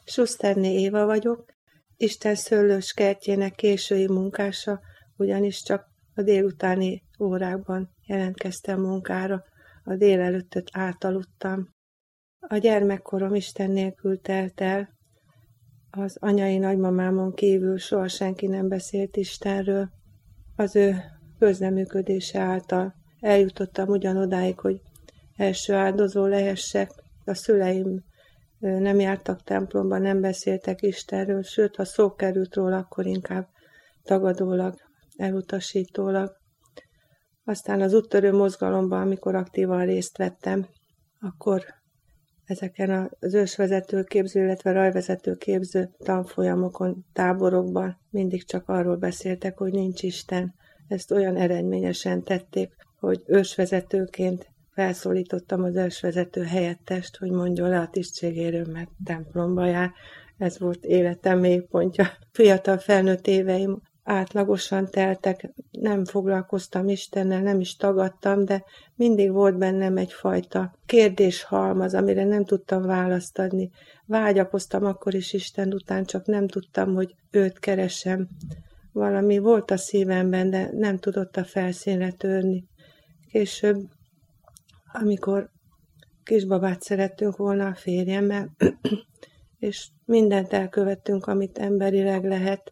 Schusterné Éva vagyok, Isten szőlős kertjének késői munkása, ugyanis csak a délutáni órákban jelentkeztem munkára, a délelőttöt átaludtam. A gyermekkorom Isten nélkül telt el, az anyai nagymamámon kívül soha senki nem beszélt Istenről. Az ő közleműködése által eljutottam ugyanodáig, hogy első áldozó lehessek. A szüleim nem jártak templomba, nem beszéltek Istenről, sőt, ha szó került róla, akkor inkább tagadólag, elutasítólag. Aztán az úttörő mozgalomban, amikor aktívan részt vettem, akkor ezeken az ősvezetőképző, illetve rajvezetőképző tanfolyamokon, táborokban mindig csak arról beszéltek, hogy nincs Isten. Ezt olyan eredményesen tették, hogy ősvezetőként felszólítottam az ősvezető helyettest, hogy mondjon le a tisztségéről, mert templomba jár. Ez volt életem mélypontja. Fiatal felnőtt éveim átlagosan teltek, nem foglalkoztam Istennel, nem is tagadtam, de mindig volt bennem egyfajta kérdéshalmaz, amire nem tudtam választ adni. Vágyakoztam akkor is Isten után, csak nem tudtam, hogy őt keresem. Valami volt a szívemben, de nem tudott a felszínre törni. Később, amikor kisbabát szerettünk volna a férjemmel, és mindent elkövettünk, amit emberileg lehet,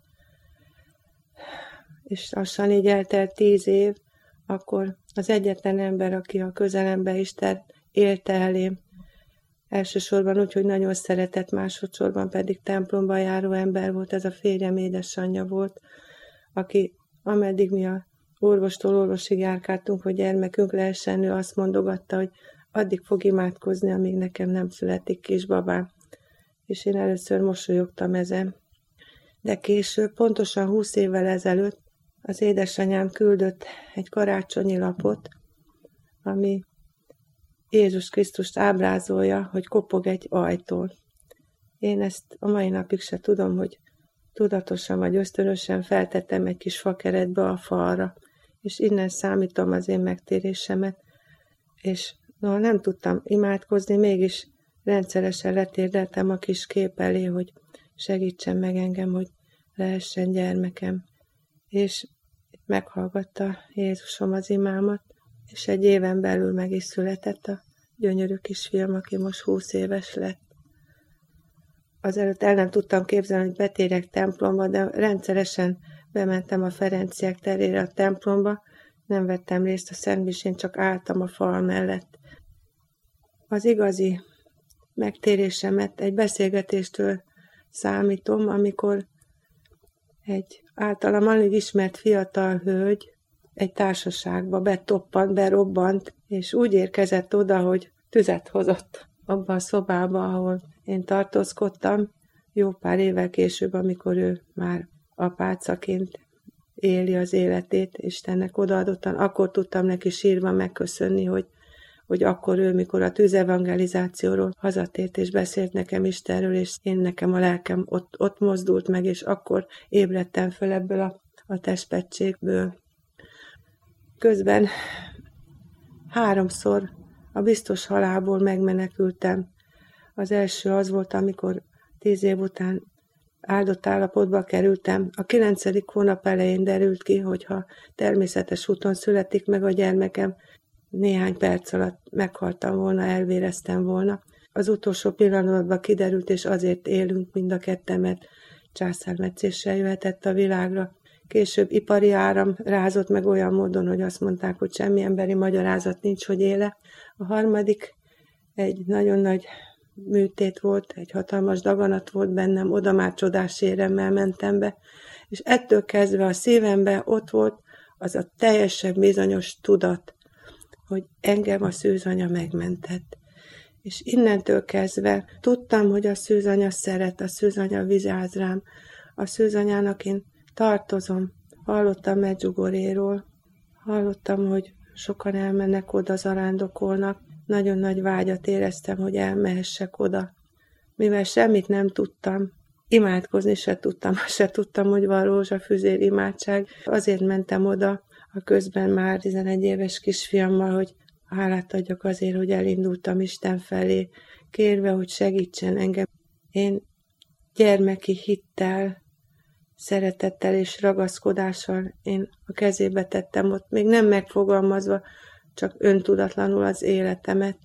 és lassan így eltelt 10 év, akkor az egyetlen ember, aki a közelembe Isten élte elém, elsősorban úgy, hogy nagyon szeretett, másodszorban pedig templomba járó ember volt, ez a férjem édesanyja volt, aki ameddig mi a orvostól orvosig járkáltunk, hogy gyermekünk lehessen, ő azt mondogatta, hogy addig fog imádkozni, amíg nekem nem születik kisbabám. És én először mosolyogtam ezen. De később, pontosan 20 évvel ezelőtt az édesanyám küldött egy karácsonyi lapot, ami Jézus Krisztust ábrázolja, hogy kopog egy ajtón. Én ezt a mai napig se tudom, hogy tudatosan vagy ösztönösen feltettem egy kis fakeretbe a falra, és innen számítom az én megtérésemet, és noha nem tudtam imádkozni, mégis rendszeresen letérdeltem a kis kép elé, hogy segítsen meg engem, hogy lehessen gyermekem. És meghallgatta Jézusom az imámat, és egy éven belül meg is született a gyönyörű kisfiam, aki most 20 éves lett. Azelőtt el nem tudtam képzelni, hogy betérjek templomba, de rendszeresen bementem a Ferenciek terére a templomba, nem vettem részt a szentmisén, csak álltam a fal mellett. Az igazi megtérésemet egy beszélgetéstől számítom, amikor egy általam alig ismert fiatal hölgy egy társaságba berobbant, és úgy érkezett oda, hogy tüzet hozott abba a szobába, ahol én tartózkodtam, jó pár évvel később, amikor ő már apácaként éli az életét, Istennek odaadottan, akkor tudtam neki sírva megköszönni, hogy akkor ő, mikor a tűzevangelizációról hazatért és beszélt nekem Istenről, és én nekem a lelkem ott mozdult meg, és akkor ébredtem föl ebből a testpettségből. Közben 3-szor a biztos halálból megmenekültem. Az első az volt, amikor 10 év után áldott állapotba kerültem. A 9. hónap elején derült ki, hogyha természetes úton születik meg a gyermekem, néhány perc alatt meghaltam volna, elvéreztem volna. Az utolsó pillanatban kiderült, és azért élünk mind a ketten, mert császármetszéssel jöhetett a világra. Később ipari áram rázott meg olyan módon, hogy azt mondták, hogy semmi emberi magyarázat nincs, hogy éle. A harmadik egy nagyon nagy műtét volt, egy hatalmas daganat volt bennem, oda már csodás éremmel mentem be, és ettől kezdve a szívemben ott volt az a teljesen bizonyos tudat, hogy engem a szűzanya megmentett. És innentől kezdve tudtam, hogy a szűzanya szeret, a szűzanya vigyáz rám, a szűzanyának én tartozom. Hallottam Medjugorjéról, hallottam, hogy sokan elmennek oda, zarándokolnak, nagyon nagy vágyat éreztem, hogy elmehessek oda. Mivel semmit nem tudtam, imádkozni se tudtam, hogy van rózsafüzér imádság, azért mentem oda, a közben már 11 éves kisfiammal, hogy hálát adjak azért, hogy elindultam Isten felé, kérve, hogy segítsen engem. Én gyermeki hittel, szeretettel és ragaszkodással én a kezébe tettem ott, még nem megfogalmazva, csak öntudatlanul az életemet.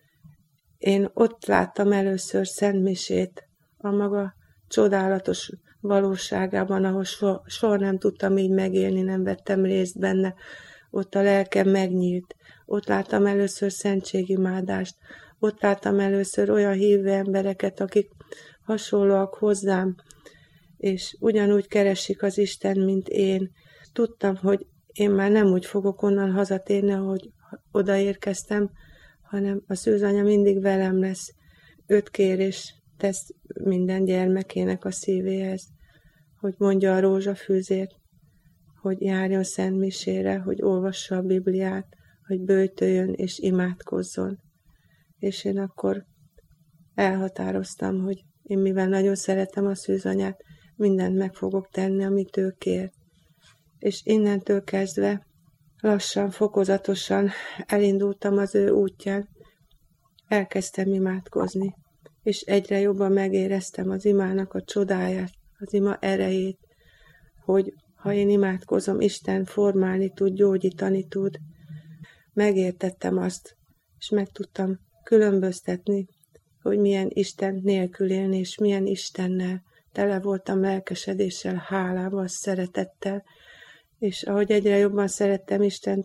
Én ott láttam először szentmisét a maga csodálatos valóságában, ahol soha nem tudtam így megélni, nem vettem részt benne. Ott a lelkem megnyílt. Ott láttam először szentségimádást. Ott láttam először olyan hívő embereket, akik hasonlóak hozzám, és ugyanúgy keresik az Isten, mint én. Tudtam, hogy én már nem úgy fogok onnan hazatérni, ahogy odaérkeztem, hanem a szűzanya mindig velem lesz. 5 kérés tesz minden gyermekének a szívéhez, hogy mondja a rózsafűzét, hogy járjon szentmisére, hogy olvassa a Bibliát, hogy böjtöljön és imádkozzon. És én akkor elhatároztam, hogy én mivel nagyon szeretem a szűzanyát, mindent meg fogok tenni, amit ő kér. És innentől kezdve lassan, fokozatosan elindultam az ő útján, elkezdtem imádkozni, és egyre jobban megéreztem az imának a csodáját, az ima erejét, hogy ha én imádkozom, Isten formálni tud, gyógyítani tud. Megértettem azt, és meg tudtam különböztetni, hogy milyen Isten nélkül élni, és milyen Istennel. Tele voltam lelkesedéssel, hálával, szeretettel, és ahogy egyre jobban szerettem Istent,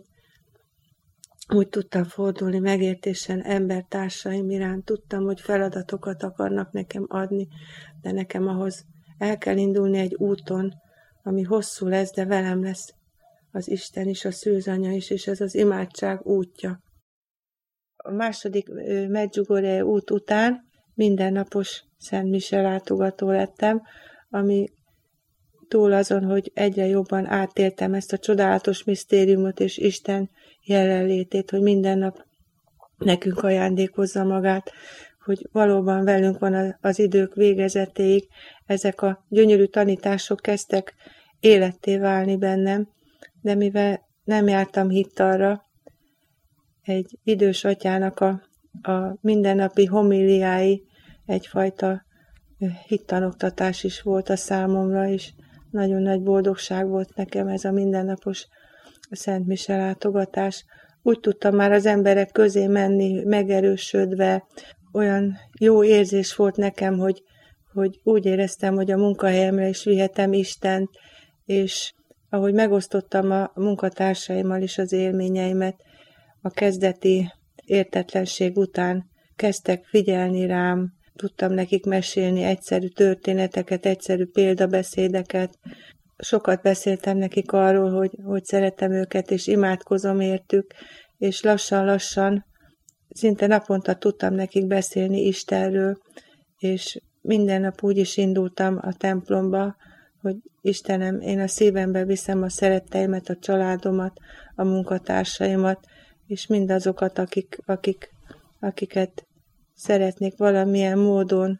úgy tudtam fordulni megértésen embertársaim iránt. Tudtam, hogy feladatokat akarnak nekem adni, de nekem ahhoz el kell indulni egy úton, ami hosszú lesz, de velem lesz az Isten is, a szűzanya is, és ez az imádság útja. A második Medjugorje út után mindennapos szentmise látogató lettem, ami túl azon, hogy egyre jobban átéltem ezt a csodálatos misztériumot és Isten jelenlétét, hogy minden nap nekünk ajándékozza magát, hogy valóban velünk van az idők végezetéig. Ezek a gyönyörű tanítások kezdtek életté válni bennem, de mivel nem jártam hittalra, egy idős atyának a mindennapi homiliái egyfajta hittanoktatás is volt a számomra, és nagyon nagy boldogság volt nekem ez a mindennapos szentmise látogatás. Úgy tudtam már az emberek közé menni, megerősödve, olyan jó érzés volt nekem, hogy úgy éreztem, hogy a munkahelyemre is vihetem Istent, és ahogy megosztottam a munkatársaimmal is az élményeimet, a kezdeti értetlenség után kezdtek figyelni rám, tudtam nekik mesélni egyszerű történeteket, egyszerű példabeszédeket. Sokat beszéltem nekik arról, hogy szeretem őket, és imádkozom értük, és lassan-lassan, szinte naponta tudtam nekik beszélni Istenről, és minden nap úgy is indultam a templomba, hogy Istenem, én a szívembe viszem a szeretteimet, a családomat, a munkatársaimat, és mindazokat, akiket szeretnék valamilyen módon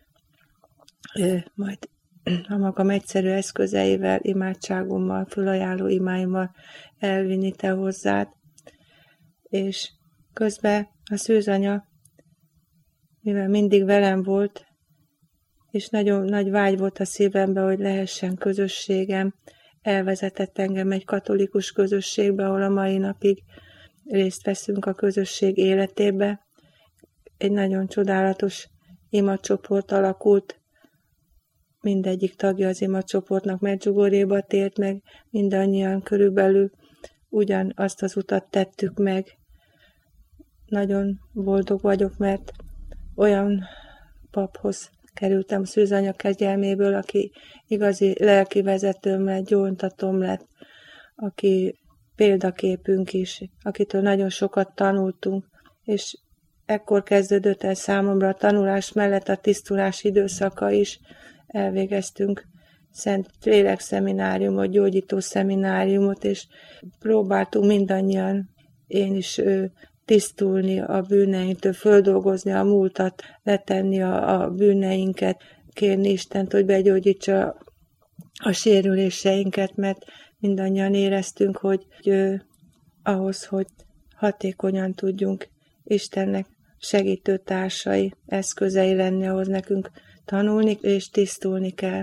majd a magam egyszerű eszközeivel, imádságommal, fölajánló imáimmal elvinni te hozzád. És közben a szűzanya, mivel mindig velem volt, és nagyon nagy vágy volt a szívemben, hogy lehessen közösségem, elvezetett engem egy katolikus közösségbe, ahol a mai napig részt veszünk a közösség életébe. Egy nagyon csodálatos imacsoport alakult, mindegyik tagja az imacsoportnak Medjugorjéba tért meg, mindannyian körülbelül ugyanazt az utat tettük meg. Nagyon boldog vagyok, mert olyan paphoz kerültem szűzanya kegyelméből, aki igazi lelki vezetőm lett, gyóntatom lett, aki példaképünk is, akitől nagyon sokat tanultunk, és ekkor kezdődött el számomra a tanulás mellett a tisztulás időszaka is. Elvégeztünk Szent Lélek szemináriumot, gyógyító szemináriumot, és próbáltunk mindannyian, én is tisztulni a bűneinktől, földolgozni a múltat, letenni a bűneinket, kérni Istent, hogy begyógyítsa a sérüléseinket, mert mindannyian éreztünk, hogy ahhoz, hogy hatékonyan tudjunk Istennek segítő társai, eszközei lenni, ahhoz nekünk tanulni és tisztulni kell.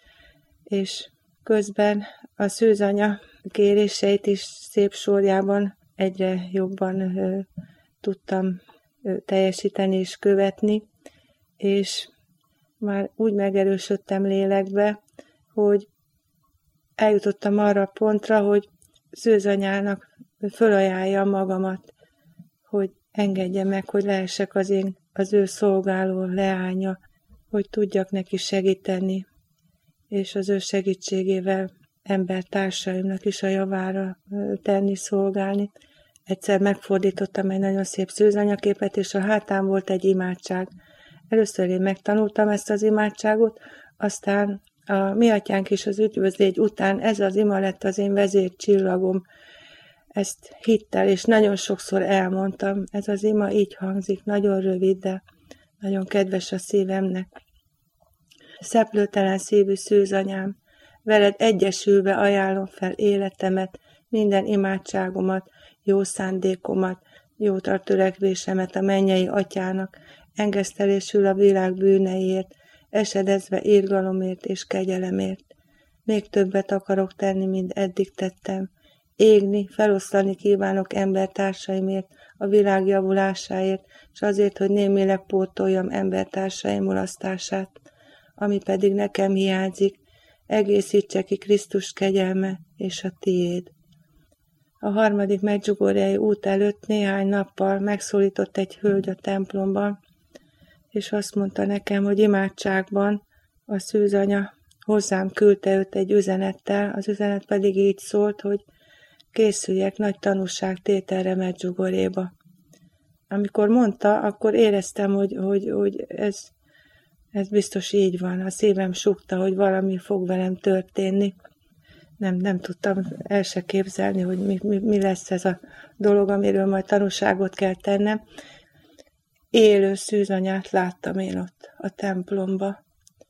És közben a szűzanya kéréseit is szép sorjában egyre jobban tudtam teljesíteni és követni, és már úgy megerősödtem lélekbe, hogy eljutottam arra a pontra, hogy szűzanyának fölajánljam magamat, hogy engedje meg, hogy lehessek az ő szolgáló leánya, hogy tudjak neki segíteni, és az ő segítségével embertársaimnak is a javára tenni, szolgálni. Egyszer megfordítottam egy nagyon szép szűzanyaképet, és a hátán volt egy imádság. Először én megtanultam ezt az imádságot, aztán a Mi Atyánk és az üdvözlégy után ez az ima lett az én vezércsillagom. Ezt hittel, és nagyon sokszor elmondtam. Ez az ima így hangzik, nagyon rövid, de nagyon kedves a szívemnek. Szeplőtelen szívű szűzanyám, veled egyesülve ajánlom fel életemet, minden imádságomat, jó szándékomat, jótra törekvésemet a mennyei Atyának, engesztelésül a világ bűneiért, esedezve irgalomért és kegyelemért. Még többet akarok tenni, mint eddig tettem. Égni, feloszlani kívánok embertársaimért, a világ javulásáért, és azért, hogy némileg pótoljam embertársaim mulasztását, ami pedig nekem hiányzik, egészítse ki Krisztus kegyelme és a tiéd. A 3. medjugorjei út előtt néhány nappal megszólított egy hölgy a templomban, és azt mondta nekem, hogy imádságban a szűzanya hozzám küldte őt egy üzenettel, az üzenet pedig így szólt, hogy készüljek nagy tanúságtételre Medjugorjéba. Amikor mondta, akkor éreztem, hogy ez biztos így van. A szívem sukta, hogy valami fog velem történni. Nem tudtam el se képzelni, hogy mi lesz ez a dolog, amiről majd tanúságot kell tennem. Élő szűzanyát láttam én ott a templomba.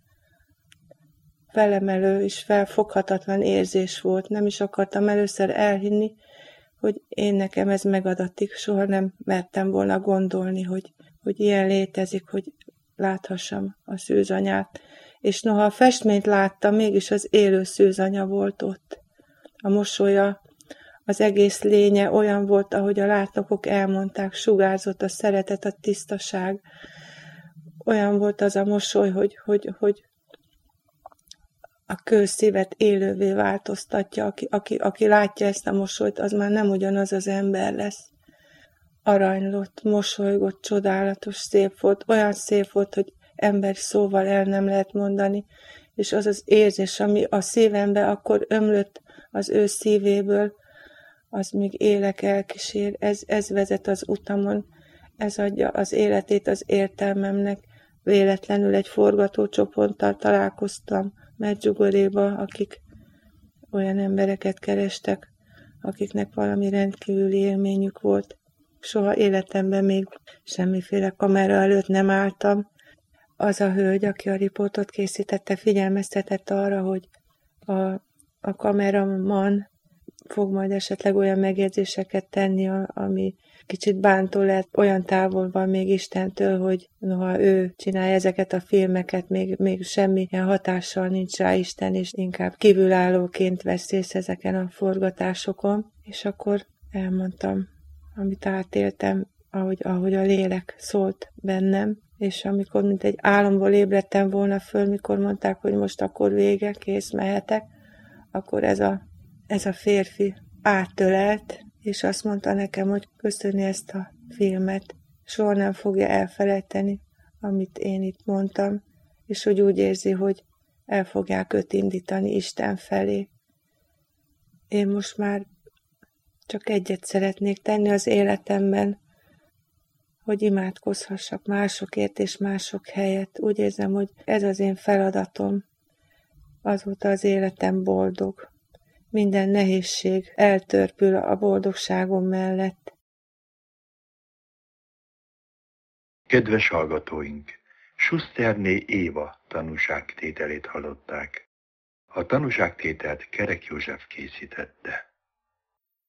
Felemelő és felfoghatatlan érzés volt. Nem is akartam először elhinni, hogy nekem ez megadatik. Soha nem mertem volna gondolni, hogy ilyen létezik, hogy láthassam a szűzanyát. És noha a festményt láttam, mégis az élő szűzanya volt ott. A mosolya, az egész lénye olyan volt, ahogy a látókok elmondták, sugárzott a szeretet, a tisztaság. Olyan volt az a mosoly, hogy a kőszívet élővé változtatja. Aki látja ezt a mosolyt, az már nem ugyanaz az ember lesz. Aranylott, mosolygott, csodálatos, szép volt. Olyan szép volt, hogy ember szóval el nem lehet mondani. És az az érzés, ami a szívembe akkor ömlött az ő szívéből, az még élek elkísér. Ez vezet az utamon, ez adja az életét az értelmemnek. Véletlenül egy forgatócsoporttal találkoztam Medjugorjéba, akik olyan embereket kerestek, akiknek valami rendkívüli élményük volt. Soha életemben még semmiféle kamera előtt nem álltam. Az a hölgy, aki a riportot készítette, figyelmeztetett arra, hogy a kameraman fog majd esetleg olyan megjegyzéseket tenni, ami kicsit bántó lehet, olyan távol van még Istentől, hogy noha ő csinálja ezeket a filmeket, még semmilyen hatással nincs rá Isten, és inkább kívülállóként vesz részt ezeken a forgatásokon. És akkor elmondtam, amit átéltem, ahogy a lélek szólt bennem, és amikor mint egy álomból ébredtem volna föl, mikor mondták, hogy most akkor vége, kész, mehetek, akkor ez a férfi áttölelt, és azt mondta nekem, hogy köszöni ezt a filmet, soha nem fogja elfelejteni, amit én itt mondtam, és hogy úgy érzi, hogy el fogják őt indítani Isten felé. Én most már csak egyet szeretnék tenni az életemben, hogy imádkozhassak másokért és mások helyett. Úgy érzem, hogy ez az én feladatom. Azóta az életem boldog. Minden nehézség eltörpül a boldogságom mellett. Kedves hallgatóink! Schusterné Éva tanúságtételét hallották. A tanúságtételt Kerek József készítette.